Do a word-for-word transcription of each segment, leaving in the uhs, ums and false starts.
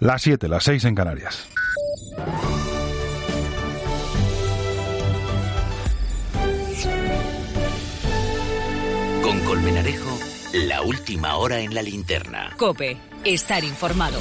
Las siete, las seis en Canarias. Con Colmenarejo, la última hora en la linterna. COPE, estar informado.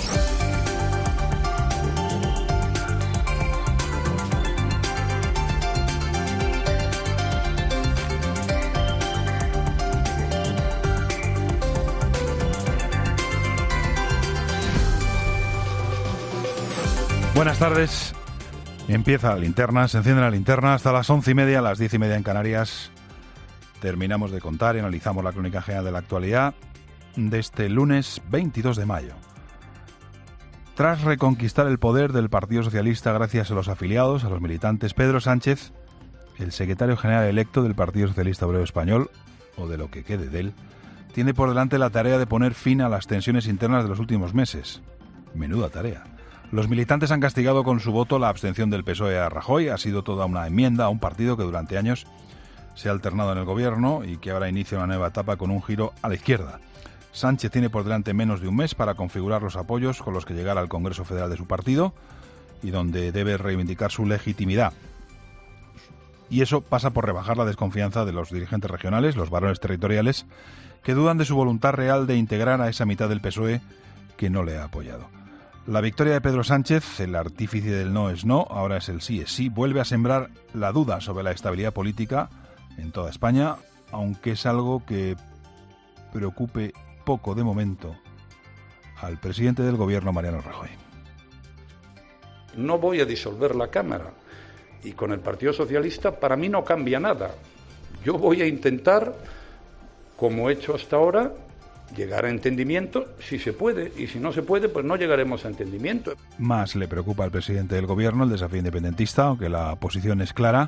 Buenas tardes. Empieza la linterna, se enciende la linterna hasta las once y media, las diez y media en Canarias. Terminamos de contar y analizamos la crónica general de la actualidad de este lunes veintidós de mayo. Tras reconquistar el poder del Partido Socialista gracias a los afiliados, a los militantes, Pedro Sánchez, el secretario general electo del Partido Socialista Obrero Español, o de lo que quede de él, tiene por delante la tarea de poner fin a las tensiones internas de los últimos meses. Menuda tarea. Los militantes han castigado con su voto la abstención del P S O E a Rajoy. Ha sido toda una enmienda a un partido que durante años se ha alternado en el gobierno y que ahora inicia una nueva etapa con un giro a la izquierda. Sánchez tiene por delante menos de un mes para configurar los apoyos con los que llegar al Congreso Federal de su partido y donde debe reivindicar su legitimidad. Y eso pasa por rebajar la desconfianza de los dirigentes regionales, los varones territoriales, que dudan de su voluntad real de integrar a esa mitad del P S O E que no le ha apoyado. La victoria de Pedro Sánchez, el artífice del no es no, ahora es el sí es sí, vuelve a sembrar la duda sobre la estabilidad política en toda España, aunque es algo que preocupe poco de momento al presidente del gobierno, Mariano Rajoy. No voy a disolver la Cámara y con el Partido Socialista para mí no cambia nada. Yo voy a intentar, como he hecho hasta ahora, llegar a entendimiento si se puede, y si no se puede, pues no llegaremos a entendimiento. Más le preocupa al presidente del gobierno el desafío independentista, aunque la posición es clara,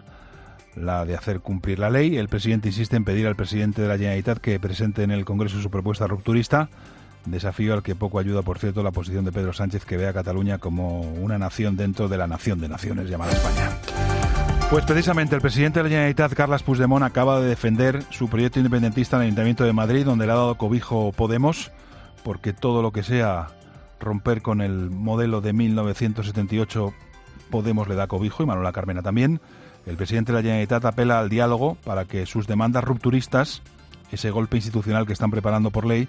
la de hacer cumplir la ley. El presidente insiste en pedir al presidente de la Generalitat que presente en el Congreso su propuesta rupturista, desafío al que poco ayuda, por cierto, la posición de Pedro Sánchez, que ve a Cataluña como una nación dentro de la nación de naciones llamada España. Pues precisamente el presidente de la Generalitat, Carles Puigdemont, acaba de defender su proyecto independentista en el Ayuntamiento de Madrid, donde le ha dado cobijo Podemos, porque todo lo que sea romper con el modelo de mil novecientos setenta y ocho, Podemos le da cobijo, y Manuela Carmena también. El presidente de la Generalitat apela al diálogo para que sus demandas rupturistas, ese golpe institucional que están preparando por ley,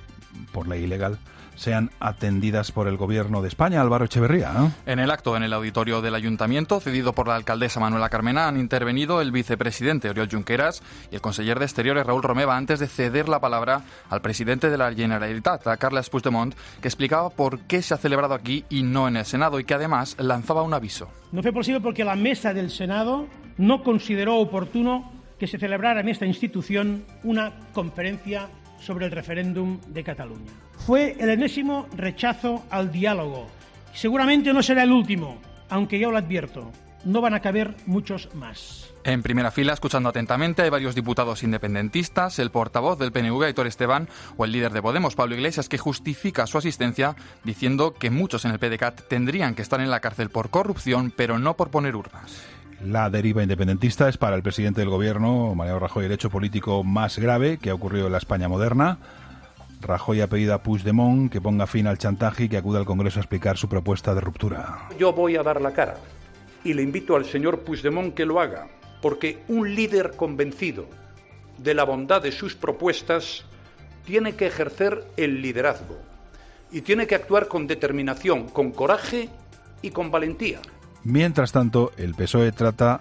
por ley ilegal, sean atendidas por el Gobierno de España. Álvaro Echeverría, ¿no? En el acto en el auditorio del Ayuntamiento, cedido por la alcaldesa Manuela Carmena, han intervenido el vicepresidente Oriol Junqueras y el conseller de Exteriores Raúl Romeva antes de ceder la palabra al presidente de la Generalitat, a Carles Puigdemont, que explicaba por qué se ha celebrado aquí y no en el Senado, y que además lanzaba un aviso. No fue posible porque la mesa del Senado no consideró oportuno que se celebrara en esta institución una conferencia sobre el referéndum de Cataluña. Fue el enésimo rechazo al diálogo. Seguramente no será el último, aunque ya lo advierto, no van a caber muchos más. En primera fila, escuchando atentamente, hay varios diputados independentistas, el portavoz del P N V, Aitor Esteban, o el líder de Podemos, Pablo Iglesias, que justifica su asistencia diciendo que muchos en el P D C A T tendrían que estar en la cárcel por corrupción, pero no por poner urnas. La deriva independentista es para el presidente del gobierno, Mariano Rajoy, el hecho político más grave que ha ocurrido en la España moderna. Rajoy ha pedido a Puigdemont que ponga fin al chantaje y que acuda al Congreso a explicar su propuesta de ruptura. Yo voy a dar la cara y le invito al señor Puigdemont que lo haga, porque un líder convencido de la bondad de sus propuestas tiene que ejercer el liderazgo y tiene que actuar con determinación, con coraje y con valentía. Mientras tanto, el P S O E trata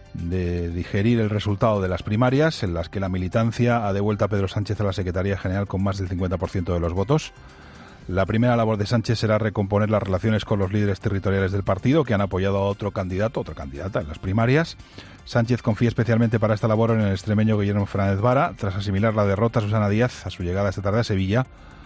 de digerir el resultado de las primarias, en las que la militancia ha devuelto a Pedro Sánchez a la Secretaría General con más del cincuenta por ciento de los votos. La primera labor de Sánchez será recomponer las relaciones con los líderes territoriales del partido, que han apoyado a otro candidato, otra candidata en las primarias. Sánchez confía especialmente para esta labor en el extremeño Guillermo Fernández Vara, tras asimilar la derrota a Susana Díaz a su llegada esta tarde a Sevilla.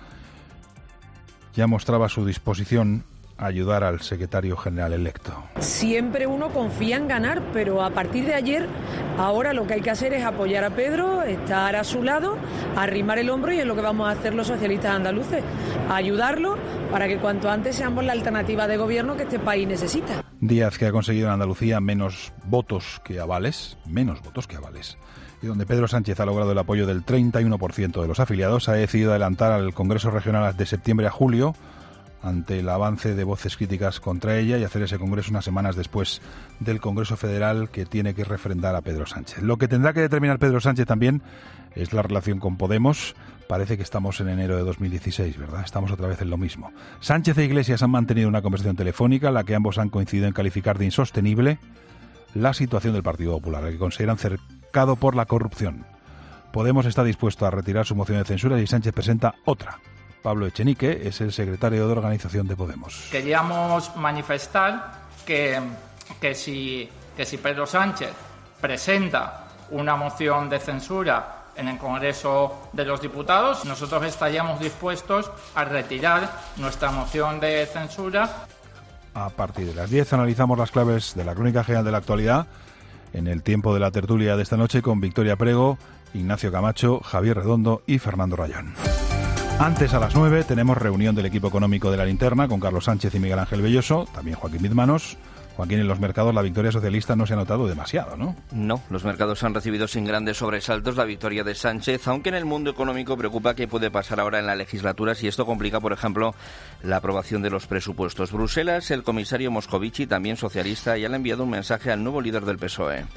Ya mostraba su disposición ayudar al secretario general electo. Siempre uno confía en ganar, pero a partir de ayer, ahora lo que hay que hacer es apoyar a Pedro, estar a su lado, arrimar el hombro, y es lo que vamos a hacer los socialistas andaluces, ayudarlo para que cuanto antes seamos la alternativa de gobierno que este país necesita. Díaz, que ha conseguido en Andalucía menos votos que avales, menos votos que avales, y donde Pedro Sánchez ha logrado el apoyo del treinta y uno por ciento de los afiliados, ha decidido adelantar al Congreso Regional de septiembre a julio ante el avance de voces críticas contra ella y hacer ese congreso unas semanas después del Congreso Federal que tiene que refrendar a Pedro Sánchez. Lo que tendrá que determinar Pedro Sánchez también es la relación con Podemos. Parece que estamos en enero de dos mil dieciséis, ¿verdad? Estamos otra vez en lo mismo. Sánchez e Iglesias han mantenido una conversación telefónica en la que ambos han coincidido en calificar de insostenible la situación del Partido Popular, que consideran cercado por la corrupción. Podemos está dispuesto a retirar su moción de censura y Sánchez presenta otra. Pablo Echenique es el secretario de organización de Podemos. Queríamos manifestar que, que, si, que si Pedro Sánchez presenta una moción de censura en el Congreso de los Diputados, nosotros estaríamos dispuestos a retirar nuestra moción de censura. A partir de las diez analizamos las claves de la crónica general de la actualidad en el tiempo de la tertulia de esta noche con Victoria Prego, Ignacio Camacho, Javier Redondo y Fernando Rayón. Antes, a las nueve, tenemos reunión del equipo económico de La Linterna con Carlos Sánchez y Miguel Ángel Belloso, también Joaquín Bizmanos. Joaquín, en los mercados la victoria socialista no se ha notado demasiado, ¿no? No, los mercados han recibido sin grandes sobresaltos la victoria de Sánchez, aunque en el mundo económico preocupa qué puede pasar ahora en la legislatura si esto complica, por ejemplo, la aprobación de los presupuestos. Bruselas, el comisario Moscovici, también socialista, ya le ha enviado un mensaje al nuevo líder del P S O E.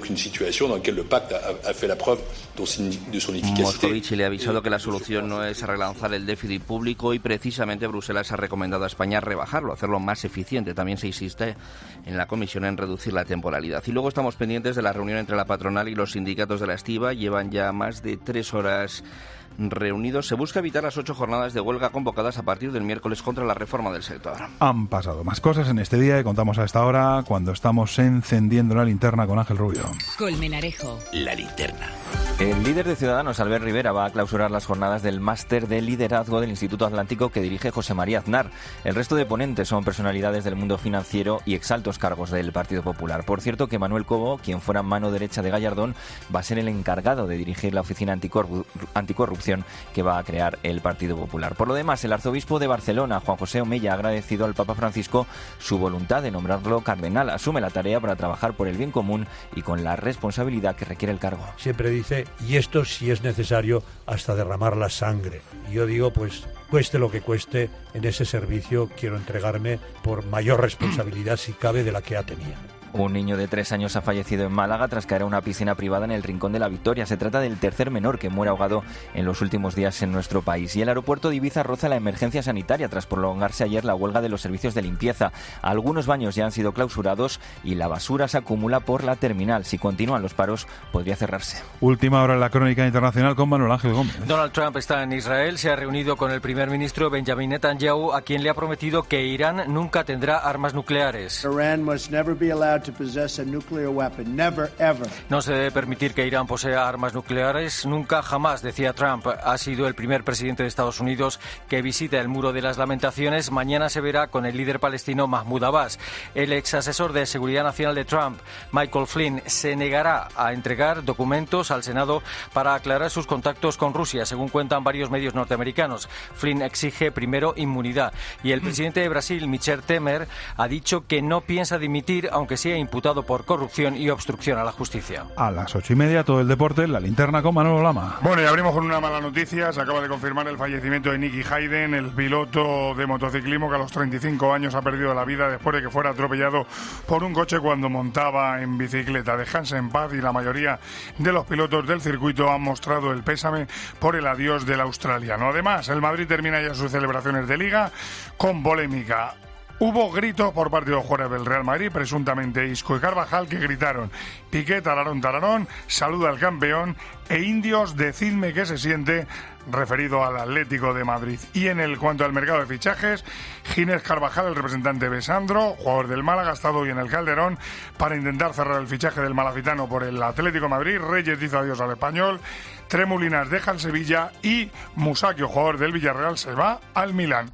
Moscovici le ha avisado que la solución no es relanzar el déficit público y precisamente Bruselas ha recomendado a España rebajarlo, hacerlo más eficiente. También se insiste en la comisión en reducir la temporalidad. Y luego estamos pendientes de la reunión entre la patronal y los sindicatos de la estiba. Llevan ya más de tres horas reunidos. Se busca evitar las ocho jornadas de huelga convocadas a partir del miércoles contra la reforma del sector. Han pasado más cosas en este día y contamos a esta hora cuando estamos encendiendo la linterna con Ángel Rubio. Colmenarejo. La Linterna. El líder de Ciudadanos, Albert Rivera, va a clausurar las jornadas del máster de liderazgo del Instituto Atlántico que dirige José María Aznar. El resto de ponentes son personalidades del mundo financiero y exaltos cargos del Partido Popular. Por cierto, que Manuel Cobo, quien fuera mano derecha de Gallardón, va a ser el encargado de dirigir la oficina anticorru- anticorrupción que va a crear el Partido Popular. Por lo demás, el arzobispo de Barcelona, Juan José Omeya, ha agradecido al Papa Francisco su voluntad de nombrarlo cardenal. Asume la tarea para trabajar por el bien común y con la responsabilidad que requiere el cargo. Siempre dice, y esto si es necesario hasta derramar la sangre. Y yo digo, pues cueste lo que cueste, en ese servicio quiero entregarme por mayor responsabilidad si cabe de la que ya tenía. Un niño de tres años ha fallecido en Málaga tras caer a una piscina privada en el Rincón de la Victoria. Se trata del tercer menor que muere ahogado en los últimos días en nuestro país. Y el aeropuerto de Ibiza roza la emergencia sanitaria tras prolongarse ayer la huelga de los servicios de limpieza. Algunos baños ya han sido clausurados y la basura se acumula por la terminal. Si continúan los paros, podría cerrarse. Última hora en la crónica internacional con Manuel Ángel Gómez. Donald Trump está en Israel, se ha reunido con el primer ministro Benjamin Netanyahu, a quien le ha prometido que Irán nunca tendrá armas nucleares. Iran must never be allowed to possess a nuclear weapon. Never, ever. No se debe permitir que Irán posea armas nucleares, nunca jamás, decía Trump. Ha sido el primer presidente de Estados Unidos que visita el Muro de las Lamentaciones. Mañana se verá con el líder palestino Mahmoud Abbas. El ex asesor de Seguridad Nacional de Trump, Michael Flynn, se negará a entregar documentos al Senado para aclarar sus contactos con Rusia, según cuentan varios medios norteamericanos. Flynn exige primero inmunidad. Y el presidente de Brasil, Michel Temer, ha dicho que no piensa dimitir, aunque sea imputado por corrupción y obstrucción a la justicia. A las ocho y media, todo el deporte en La Linterna con Manolo Lama. Bueno, y abrimos con una mala noticia. Se acaba de confirmar el fallecimiento de Nicky Hayden, el piloto de motociclismo que a los treinta y cinco años ha perdido la vida después de que fuera atropellado por un coche cuando montaba en bicicleta. Descanse en paz, y la mayoría de los pilotos del circuito han mostrado el pésame por el adiós del australiano. Además, el Madrid termina ya sus celebraciones de Liga con polémica. Hubo gritos por parte de los jugadores del Real Madrid, presuntamente Isco y Carvajal, que gritaron: Piqué, tararón, tararón, saluda al campeón, e indios, decidme qué se siente, referido al Atlético de Madrid. Y en el cuanto al mercado de fichajes, Ginés Carvajal, el representante de Sandro, jugador del Málaga, ha estado hoy en el Calderón para intentar cerrar el fichaje del malacitano por el Atlético de Madrid. Reyes dice adiós al Español, Tremulinas deja el Sevilla y Musacchio, jugador del Villarreal, se va al Milán.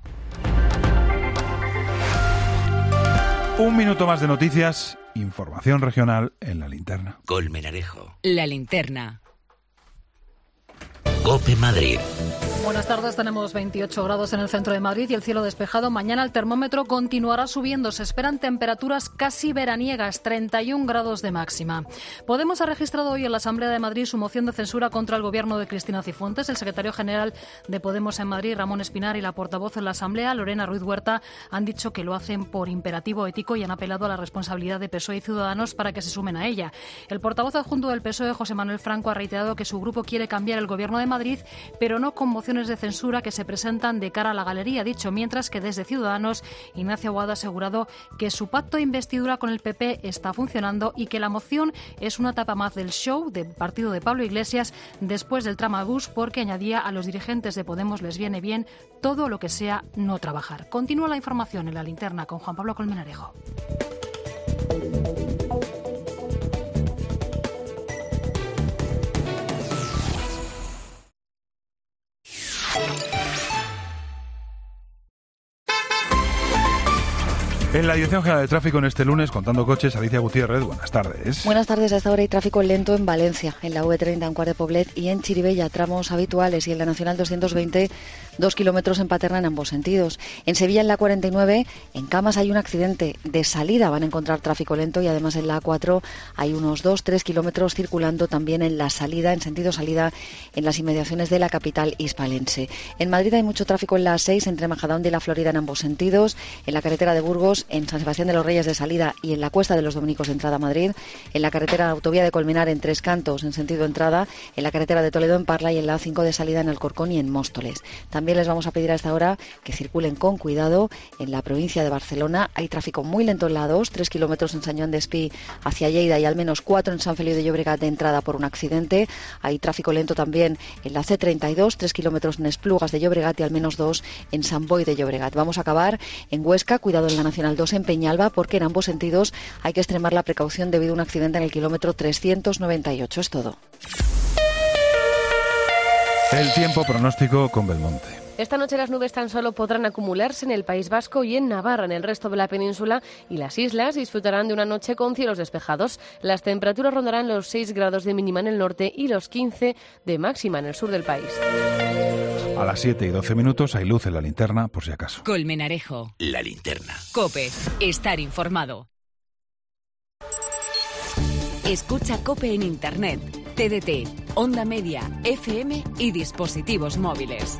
Un minuto más de noticias, información regional en La Linterna. Colmenarejo. La Linterna. COPE Madrid. Buenas tardes, tenemos veintiocho grados en el centro de Madrid y el cielo despejado. Mañana el termómetro continuará subiendo. Se esperan temperaturas casi veraniegas, treinta y un grados de máxima. Podemos ha registrado hoy en la Asamblea de Madrid su moción de censura contra el gobierno de Cristina Cifuentes. El secretario general de Podemos en Madrid, Ramón Espinar, y la portavoz en la Asamblea, Lorena Ruiz Huerta, han dicho que lo hacen por imperativo ético y han apelado a la responsabilidad de P S O E y Ciudadanos para que se sumen a ella. El portavoz adjunto del P S O E, José Manuel Franco, ha reiterado que su grupo quiere cambiar el gobierno de Madrid, pero no con mociones de censura que se presentan de cara a la galería, dicho, mientras que desde Ciudadanos, Ignacio Aguado ha asegurado que su pacto de investidura con el P P está funcionando y que la moción es una etapa más del show del partido de Pablo Iglesias después del tramabús, porque añadía a los dirigentes de Podemos les viene bien todo lo que sea no trabajar. Continúa la información en la linterna con Juan Pablo Colmenarejo. En la Dirección General de Tráfico en este lunes, contando coches, Alicia Gutiérrez, buenas tardes. Buenas tardes. A esta hora hay tráfico lento en Valencia, en la U treinta en Quart de Poblet y en Chirivella, tramos habituales, y en la Nacional doscientos veinte, dos kilómetros en Paterna en ambos sentidos. En Sevilla, en la cuarenta y nueve, en Camas hay un accidente. De salida van a encontrar tráfico lento y además en la A cuatro hay unos dos tres kilómetros circulando también en la salida, en sentido salida, en las inmediaciones de la capital hispalense. En Madrid hay mucho tráfico en la A seis, entre Majadahonda y La Florida en ambos sentidos, en la carretera de Burgos, en San Sebastián de los Reyes de salida y en la Cuesta de los Dominicos de entrada a Madrid, en la carretera autovía de Colmenar en Tres Cantos en sentido entrada, en la carretera de Toledo en Parla y en la A cinco de salida en Alcorcón y en Móstoles. También les vamos a pedir a esta hora que circulen con cuidado en la provincia de Barcelona. Hay tráfico muy lento en la A dos, tres kilómetros en Sant Joan d'Espí hacia Lleida y al menos cuatro en San Feliu de Llobregat de entrada por un accidente. Hay tráfico lento también en la C treinta y dos, tres kilómetros en Esplugas de Llobregat y al menos dos en Sant Boi de Llobregat. Vamos a acabar en Huesca, cuidado en la Nacional dos en Peñalba, porque en ambos sentidos hay que extremar la precaución debido a un accidente en el kilómetro trescientos noventa y ocho. Es todo. El tiempo pronóstico con Belmonte. Esta noche las nubes tan solo podrán acumularse en el País Vasco y en Navarra. En el resto de la península y las islas disfrutarán de una noche con cielos despejados. Las temperaturas rondarán los seis grados de mínima en el norte y los quince de máxima en el sur del país. A las siete y doce minutos hay luz en la linterna, por si acaso. Colmenarejo. La linterna. COPE. Estar informado. Escucha COPE en Internet, T D T, Onda Media, F M y dispositivos móviles.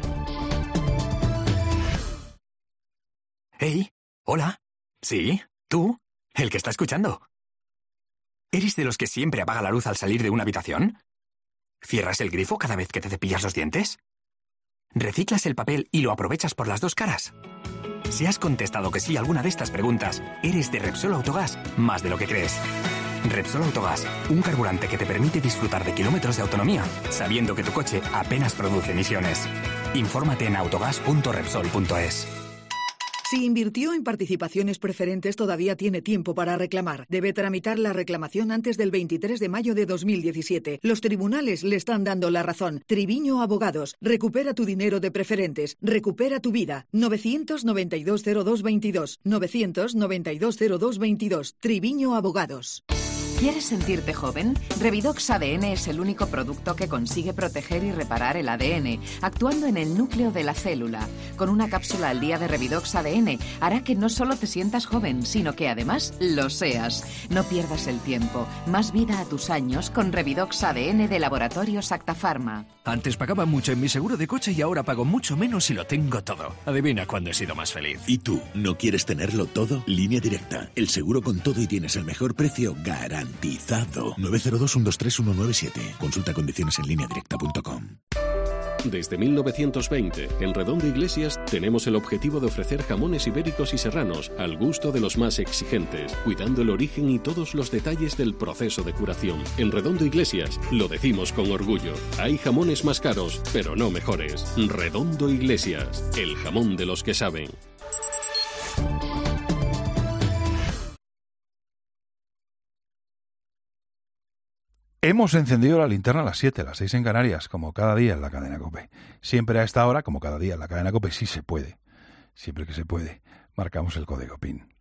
Hey, hola. ¿Sí? ¿Tú? ¿El que está escuchando? ¿Eres de los que siempre apaga la luz al salir de una habitación? ¿Cierras el grifo cada vez que te cepillas los dientes? ¿Reciclas el papel y lo aprovechas por las dos caras? Si has contestado que sí a alguna de estas preguntas, eres de Repsol Autogás más de lo que crees. Repsol Autogás, un carburante que te permite disfrutar de kilómetros de autonomía, sabiendo que tu coche apenas produce emisiones. Infórmate en autogás punto repsol punto es. Si invirtió en participaciones preferentes, todavía tiene tiempo para reclamar. Debe tramitar la reclamación antes del veintitrés de mayo de dos mil diecisiete. Los tribunales le están dando la razón. Triviño Abogados. Recupera tu dinero de preferentes. Recupera tu vida. novecientos noventa y dos cero dos veintidós. novecientos noventa y dos cero dos veintidós. Triviño Abogados. ¿Quieres sentirte joven? Revidox A D N es el único producto que consigue proteger y reparar el A D N, actuando en el núcleo de la célula. Con una cápsula al día de Revidox A D N hará que no solo te sientas joven, sino que además lo seas. No pierdas el tiempo. Más vida a tus años con Revidox A D N de Laboratorios Acta Pharma. Antes pagaba mucho en mi seguro de coche y ahora pago mucho menos y lo tengo todo. Adivina cuándo he sido más feliz. ¿Y tú? ¿No quieres tenerlo todo? Línea Directa. El seguro con todo y tienes el mejor precio garantizado. nueve cero dos, uno dos tres, uno nueve siete. Consulta condiciones en línea directa punto com. Desde mil novecientos veinte, en Redondo Iglesias tenemos el objetivo de ofrecer jamones ibéricos y serranos al gusto de los más exigentes, cuidando el origen y todos los detalles del proceso de curación. En Redondo Iglesias lo decimos con orgullo. Hay jamones más caros, pero no mejores. Redondo Iglesias, el jamón de los que saben. Hemos encendido la linterna a las siete, a las seis en Canarias, como cada día en la cadena COPE. Siempre a esta hora, como cada día en la cadena COPE, sí se puede. Siempre que se puede, marcamos el código P I N.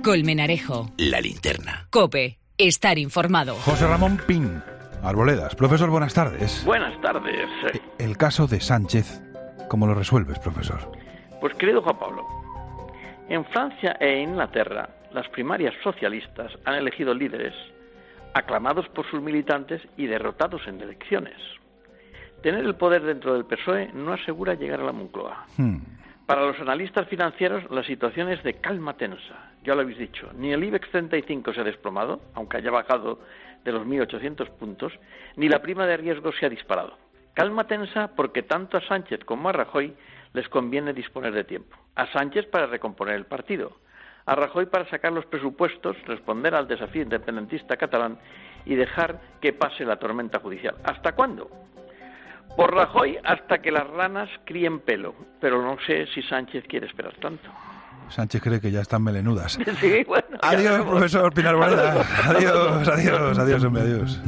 Colmenarejo. La linterna. COPE. Estar informado. José Ramón Pin, Arboledas. Profesor, buenas tardes. Buenas tardes. El caso de Sánchez, ¿cómo lo resuelves, profesor? Pues, querido Juan Pablo, en Francia e Inglaterra, las primarias socialistas han elegido líderes aclamados por sus militantes y derrotados en elecciones. Tener el poder dentro del P S O E no asegura llegar a la Moncloa. Hmm. Para los analistas financieros, la situación es de calma tensa. Ya lo habéis dicho, ni el IBEX treinta y cinco se ha desplomado, aunque haya bajado de los mil ochocientos puntos, ni la prima de riesgo se ha disparado. Calma tensa porque tanto a Sánchez como a Rajoy les conviene disponer de tiempo. A Sánchez para recomponer el partido, a Rajoy para sacar los presupuestos, responder al desafío independentista catalán y dejar que pase la tormenta judicial. ¿Hasta cuándo? Por Rajoy hasta que las ranas críen pelo, pero no sé si Sánchez quiere esperar tanto. Sánchez cree que ya están melenudas. Sí, bueno. Adiós, profesor Pinar Arboleda. Adiós, adiós, adiós, hombre, adiós.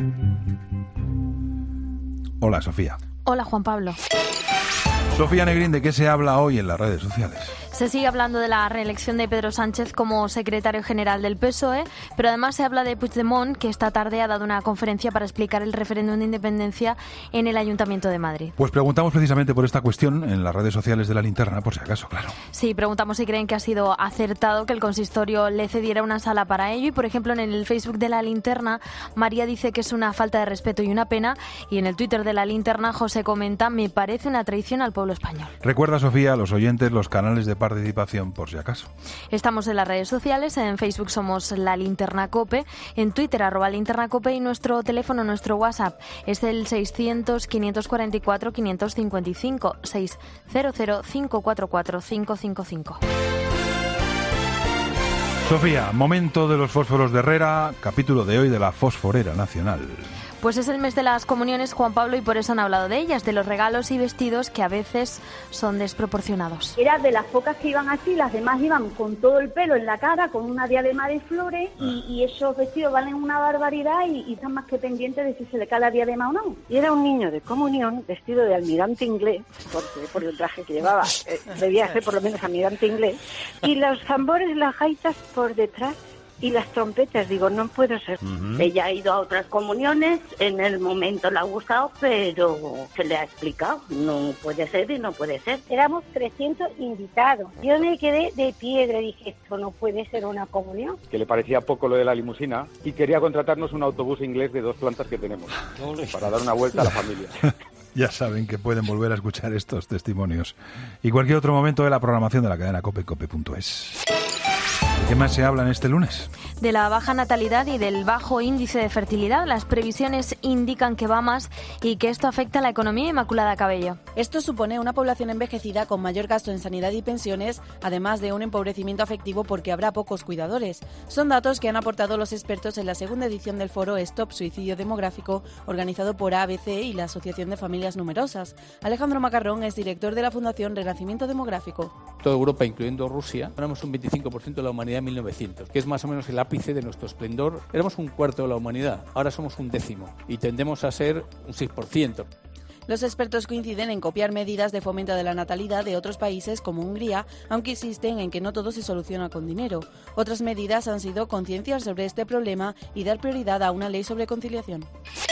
Hola, Sofía. Hola, Juan Pablo. Sofía Negrín, ¿de qué se habla hoy en las redes sociales? Se sigue hablando de la reelección de Pedro Sánchez como secretario general del P S O E, pero además se habla de Puigdemont, que esta tarde ha dado una conferencia para explicar el referéndum de independencia en el Ayuntamiento de Madrid. Pues preguntamos precisamente por esta cuestión en las redes sociales de La Linterna, por si acaso, claro. Sí, preguntamos si creen que ha sido acertado que el consistorio le cediera una sala para ello y, por ejemplo, en el Facebook de La Linterna, María dice que es una falta de respeto y una pena, y en el Twitter de La Linterna, José comenta: me parece una traición al pueblo español. Recuerda, Sofía, a los oyentes los canales de participación, por si acaso. Estamos en las redes sociales, en Facebook somos La Linterna COPE, en Twitter arroba Linterna COPE, y nuestro teléfono, nuestro WhatsApp es el seiscientos, quinientos cuarenta y cuatro, quinientos cincuenta y cinco, seiscientos, cinco cuatro cuatro, cinco cinco cinco. Sofía, momento de los fósforos de Herrera, capítulo de hoy de la Fosforera Nacional. Pues es el mes de las comuniones, Juan Pablo, y por eso han hablado de ellas, de los regalos y vestidos que a veces son desproporcionados. Era de las pocas que iban así, las demás iban con todo el pelo en la cara, con una diadema de flores, y, y esos vestidos valen una barbaridad y, y están más que pendientes de si se le cae la diadema o no. Y era un niño de comunión vestido de almirante inglés, porque por el traje que llevaba, eh, debía ser por lo menos almirante inglés, y los tambores, las gaitas por detrás. Y las trompetas, digo, no puede ser. Uh-huh. Ella ha ido a otras comuniones, en el momento le ha gustado, pero se le ha explicado. No puede ser y no puede ser. Éramos trescientos invitados. Yo me quedé de piedra, dije, esto no puede ser una comunión. Que le parecía poco lo de la limusina y quería contratarnos un autobús inglés de dos plantas que tenemos para dar una vuelta a la familia. Ya saben que pueden volver a escuchar estos testimonios y cualquier otro momento de la programación de la cadena COPE, cope punto es. ¿De qué más se habla en este lunes? De la baja natalidad y del bajo índice de fertilidad. Las previsiones indican que va más y que esto afecta a la economía. Inmaculada Cabello. Esto supone una población envejecida con mayor gasto en sanidad y pensiones, además de un empobrecimiento afectivo porque habrá pocos cuidadores. Son datos que han aportado los expertos en la segunda edición del foro Stop Suicidio Demográfico, organizado por A B C y la Asociación de Familias Numerosas. Alejandro Macarrón es director de la Fundación Renacimiento Demográfico. Toda Europa, incluyendo Rusia, éramos un veinticinco por ciento de la humanidad en mil novecientos, que es más o menos el ápice de nuestro esplendor. Éramos un cuarto de la humanidad, ahora somos un décimo y tendemos a ser un seis por ciento. Los expertos coinciden en copiar medidas de fomento de la natalidad de otros países como Hungría, aunque insisten en que no todo se soluciona con dinero. Otras medidas han sido concienciar sobre este problema y dar prioridad a una ley sobre conciliación.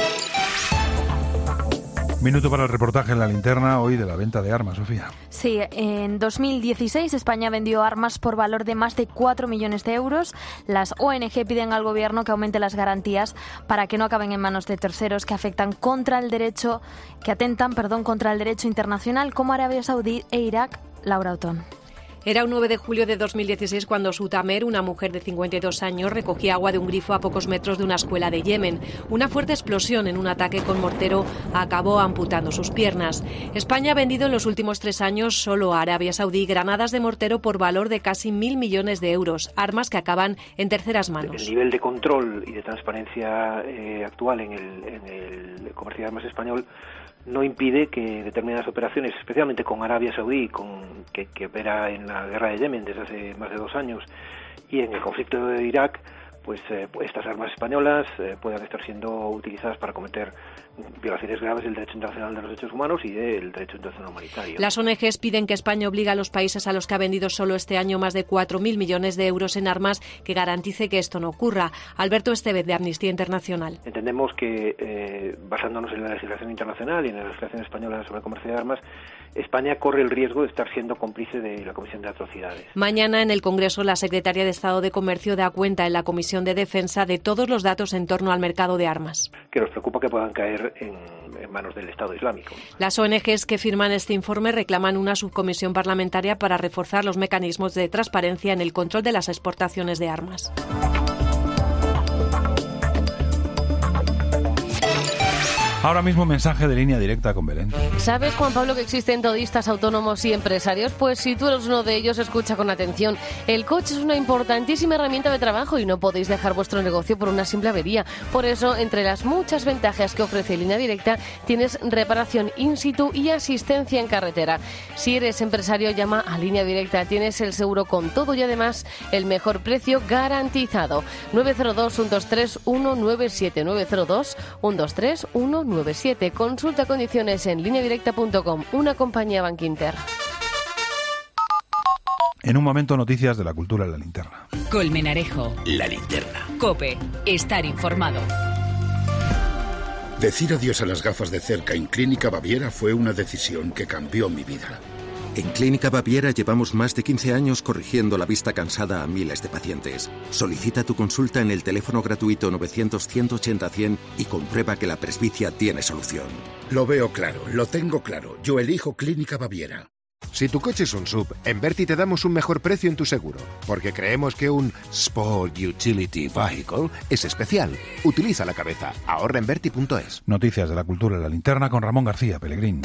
Minuto para el reportaje en La Linterna, hoy de la venta de armas, Sofía. Sí, en dos mil dieciséis España vendió armas por valor de más de cuatro millones de euros. Las O N G piden al gobierno que aumente las garantías para que no acaben en manos de terceros que afectan contra el derecho, que atentan, perdón, contra el derecho internacional, como Arabia Saudí e Irak. Laura Otón. Era un nueve de julio de dos mil dieciséis cuando Sutamer, una mujer de cincuenta y dos años, recogía agua de un grifo a pocos metros de una escuela de Yemen. Una fuerte explosión en un ataque con mortero acabó amputando sus piernas. España ha vendido en los últimos tres años solo a Arabia Saudí granadas de mortero por valor de casi mil millones de euros, armas que acaban en terceras manos. El nivel de control y de transparencia eh, actual en el, en el comercio de armas español no impide que determinadas operaciones, especialmente con Arabia Saudí, con, que, que opera en la guerra de Yemen desde hace más de dos años, y en el conflicto de Irak, pues eh, estas armas españolas eh, puedan estar siendo utilizadas para cometer violaciones graves del derecho internacional de los derechos humanos y del derecho internacional humanitario. Las O N Ges piden que España obligue a los países a los que ha vendido solo este año más de cuatro mil millones de euros en armas que garantice que esto no ocurra. Alberto Estevez, de Amnistía Internacional. Entendemos que, eh, basándonos en la legislación internacional y en la legislación española sobre el comercio de armas, España corre el riesgo de estar siendo cómplice de la Comisión de Atrocidades. Mañana en el Congreso la secretaria de Estado de Comercio da cuenta en la Comisión de Defensa de todos los datos en torno al mercado de armas. Que nos preocupa que puedan caer en, en manos del Estado Islámico. Las O N Ges que firman este informe reclaman una subcomisión parlamentaria para reforzar los mecanismos de transparencia en el control de las exportaciones de armas. Ahora mismo mensaje de Línea Directa con Belén. ¿Sabes, Juan Pablo, que existen todistas autónomos y empresarios? Pues si tú eres uno de ellos, escucha con atención. El coche es una importantísima herramienta de trabajo y no podéis dejar vuestro negocio por una simple avería. Por eso, entre las muchas ventajas que ofrece Línea Directa, tienes reparación in situ y asistencia en carretera. Si eres empresario, llama a Línea Directa. Tienes el seguro con todo y además el mejor precio garantizado. nueve cero dos, uno dos tres, uno nueve siete. nueve cero dos, uno dos tres, uno nueve siete. Consulta condiciones en línea directa punto com, una compañía Bankinter. En un momento, noticias de la cultura en la linterna. Colmenarejo. La linterna. COPE. Estar informado. Decir adiós a las gafas de cerca en Clínica Baviera fue una decisión que cambió mi vida. En Clínica Baviera llevamos más de quince años corrigiendo la vista cansada a miles de pacientes. Solicita tu consulta en el teléfono gratuito novecientos, ciento ochenta, cien y comprueba que la presbicia tiene solución. Lo veo claro, lo tengo claro. Yo elijo Clínica Baviera. Si tu coche es un S U V, en Berti te damos un mejor precio en tu seguro, porque creemos que un Sport Utility Vehicle es especial. Utiliza la cabeza. Ahorra en berti punto es. Noticias de la cultura en la linterna con Ramón García Pellegrín.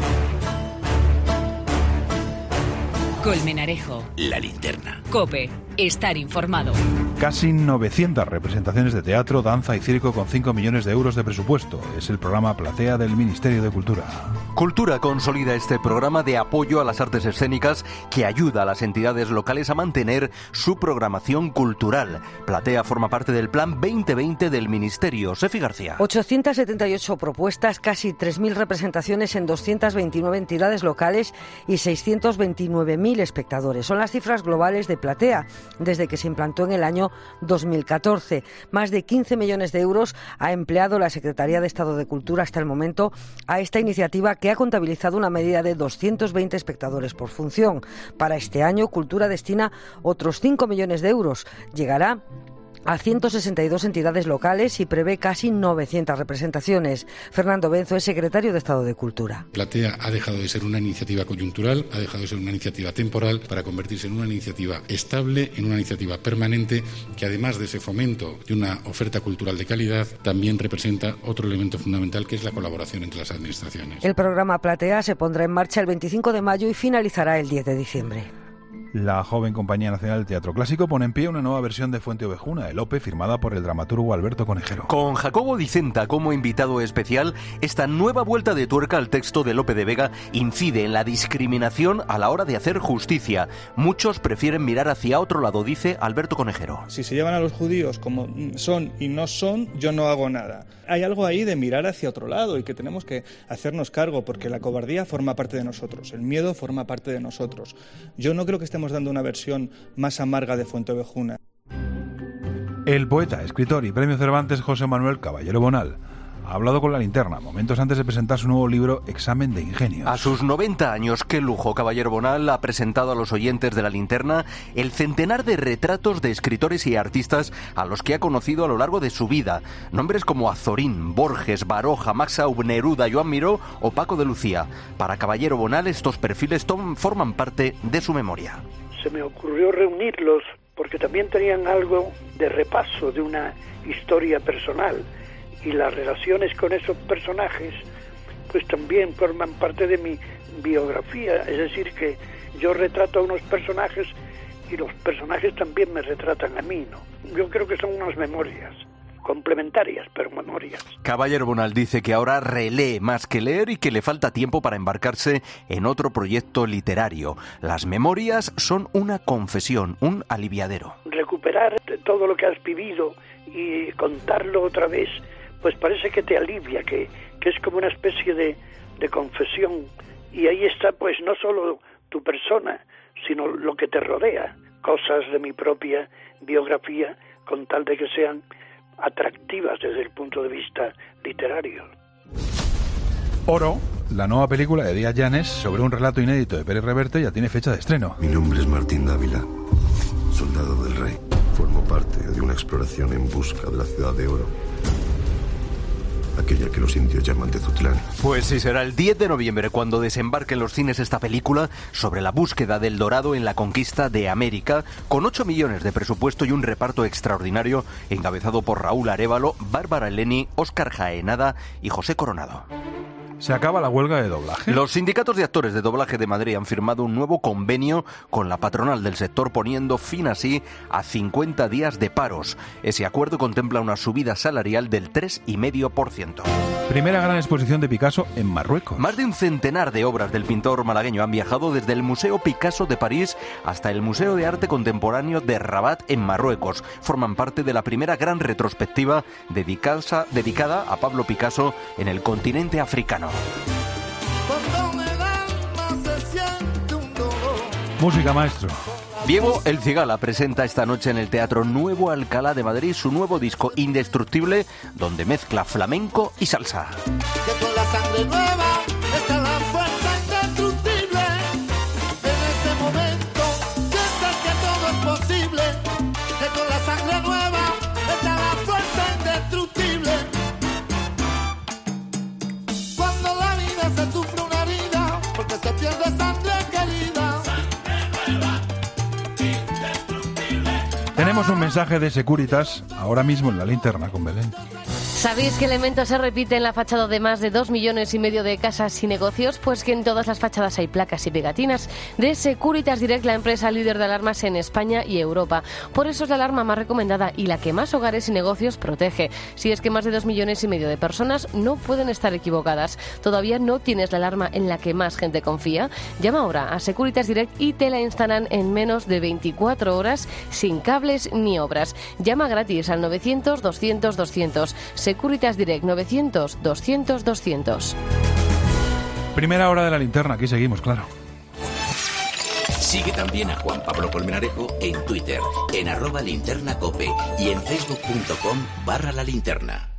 Colmenarejo. La linterna. COPE. Estar informado. Casi novecientas representaciones de teatro, danza y circo con cinco millones de euros de presupuesto. Es el programa Platea del Ministerio de Cultura. Cultura consolida este programa de apoyo a las artes escénicas que ayuda a las entidades locales a mantener su programación cultural. Platea forma parte del Plan veinte veinte del Ministerio. Sefi García. ochocientas setenta y ocho propuestas, casi tres mil representaciones en doscientas veintinueve entidades locales y seiscientos veintinueve mil espectadores. Son las cifras globales de Platea desde que se implantó en el año dos mil catorce. Más de quince millones de euros ha empleado la Secretaría de Estado de Cultura hasta el momento a esta iniciativa, que ha contabilizado una media de doscientos veinte espectadores por función. Para este año, Cultura destina otros cinco millones de euros. Llegará a ciento sesenta y dos entidades locales y prevé casi novecientas representaciones. Fernando Benzo es secretario de Estado de Cultura. Platea ha dejado de ser una iniciativa coyuntural, ha dejado de ser una iniciativa temporal para convertirse en una iniciativa estable, en una iniciativa permanente, que además de ese fomento de una oferta cultural de calidad, también representa otro elemento fundamental, que es la colaboración entre las administraciones. El programa Platea se pondrá en marcha el veinticinco de mayo y finalizará el diez de diciembre. La joven Compañía Nacional de Teatro Clásico pone en pie una nueva versión de Fuente Ovejuna, el Ope, firmada por el dramaturgo Alberto Conejero. Con Jacobo Dicenta como invitado especial, esta nueva vuelta de tuerca al texto de Lope de Vega incide en la discriminación a la hora de hacer justicia. Muchos prefieren mirar hacia otro lado, dice Alberto Conejero. Si se llevan a los judíos como son y no son, yo no hago nada. Hay algo ahí de mirar hacia otro lado y que tenemos que hacernos cargo, porque la cobardía forma parte de nosotros, el miedo forma parte de nosotros. Yo no creo que estemos dando una versión más amarga de Fuente Ovejuna. El poeta, escritor y premio Cervantes José Manuel Caballero Bonal ha hablado con la linterna momentos antes de presentar su nuevo libro Examen de Ingenios. A sus noventa años, qué lujo, Caballero Bonal ha presentado a los oyentes de la linterna el centenar de retratos de escritores y artistas a los que ha conocido a lo largo de su vida. Nombres como Azorín, Borges, Baroja, Max Aub, Neruda, Joan Miró o Paco de Lucía. Para Caballero Bonal, estos perfiles tom- forman parte de su memoria. Se me ocurrió reunirlos porque también tenían algo de repaso de una historia personal, y las relaciones con esos personajes pues también forman parte de mi biografía, es decir, que yo retrato a unos personajes y los personajes también me retratan a mí, ¿no? Yo creo que son unas memorias complementarias, pero memorias. Caballero Bonal dice que ahora relee más que leer y que le falta tiempo para embarcarse en otro proyecto literario. Las memorias son una confesión, un aliviadero. Recuperar todo lo que has vivido y contarlo otra vez, pues parece que te alivia, que, que es como una especie de, de confesión. Y ahí está, pues, no solo tu persona, sino lo que te rodea. Cosas de mi propia biografía, con tal de que sean atractivas desde el punto de vista literario. Oro, la nueva película de Díaz Llanes sobre un relato inédito de Pérez Reverte, ya tiene fecha de estreno. Mi nombre es Martín Dávila, soldado del rey. Formo parte de una exploración en busca de la ciudad de oro, aquella que los indios llaman Tezutlán. Pues sí, será el diez de noviembre cuando desembarque en los cines esta película sobre la búsqueda del dorado en la conquista de América, con ocho millones de presupuesto y un reparto extraordinario encabezado por Raúl Arévalo, Bárbara Eleni, Óscar Jaenada y José Coronado. ¿Se acaba la huelga de doblaje? Los sindicatos de actores de doblaje de Madrid han firmado un nuevo convenio con la patronal del sector, poniendo fin así a cincuenta días de paros. Ese acuerdo contempla una subida salarial del tres coma cinco por ciento. Primera gran exposición de Picasso en Marruecos. Más de un centenar de obras del pintor malagueño han viajado desde el Museo Picasso de París hasta el Museo de Arte Contemporáneo de Rabat en Marruecos. Forman parte de la primera gran retrospectiva dedicada, dedicada a Pablo Picasso en el continente africano. Música, maestro. Diego El Cigala presenta esta noche en el Teatro Nuevo Alcalá de Madrid su nuevo disco Indestructible, donde mezcla flamenco y salsa. Que con la sangre nueva está la fuerza indestructible. En este momento piensas que todo es posible. Que con la sangre nueva está la fuerza indestructible. Cuando la vida se sufre una herida, porque se pierde sangre querida. Tenemos un mensaje de Securitas ahora mismo en la linterna con Belén. ¿Sabéis qué elemento se repite en la fachada de más de dos millones y medio de casas y negocios? Pues que en todas las fachadas hay placas y pegatinas de Securitas Direct, la empresa líder de alarmas en España y Europa. Por eso es la alarma más recomendada y la que más hogares y negocios protege. Si es que más de dos millones y medio de personas no pueden estar equivocadas. ¿Todavía no tienes la alarma en la que más gente confía? Llama ahora a Securitas Direct y te la instalan en menos de veinticuatro horas sin cables ni obras. Llama gratis al novecientos doscientos doscientos. Securitas Direct novecientos doscientos doscientos. Primera hora de la linterna, aquí seguimos, claro. Sigue también a Juan Pablo Colmenarejo en Twitter, en arroba linterna cope y en facebook punto com barra la linterna.